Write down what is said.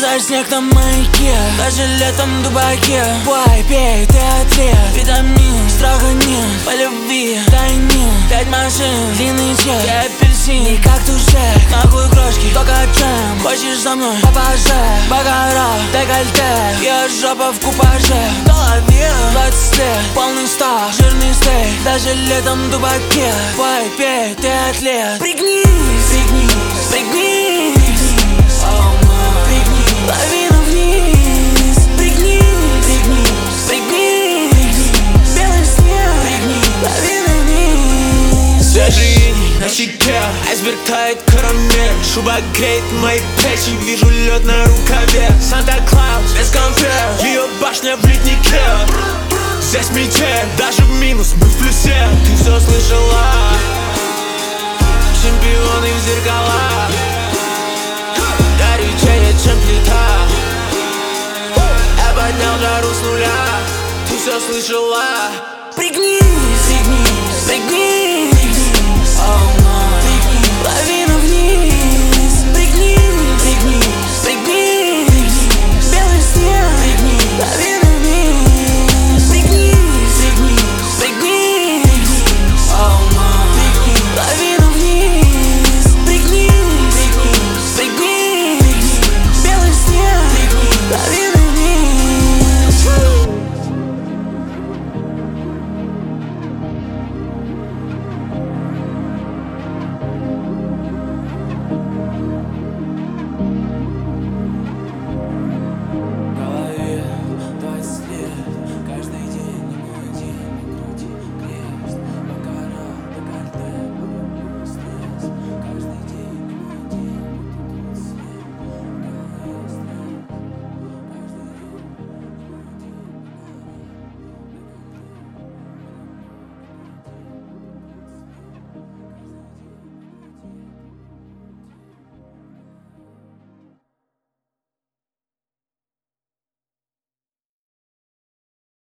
Татай снег на маяке, даже летом в Дубаке. Бой, пей, ты атлет, витамин, страха нет, по любви, тайне. 5 машин, длинный чек, я апельсин, не как тушек. Нахуй крошки, только джем. Хочешь за мной, попаже, бакара, декольте, я жопа в купаже. В голове 20 лет, полный став, жирный стейк, даже летом в Дубаке. Бой, пей, ты атлет, пригнись, пригнись, пригнись. Лавина вниз, пригнись, пригнись, пригнись. Белый снег, пригнись, лавина вниз. Свежий на щеке, айсберг тает карамель. Шуба греет мои плечи, вижу лед на рукаве. Санта-Клаус без конфет, ее башня в леднике. Здесь метель, даже в минус, мы в плюсе. Ты все слышала, чемпионы в зеркалах. Горячее, чем плита. Я поднял жару с нуля. Ты все слышала. Пригнись, пригнись, пригнись.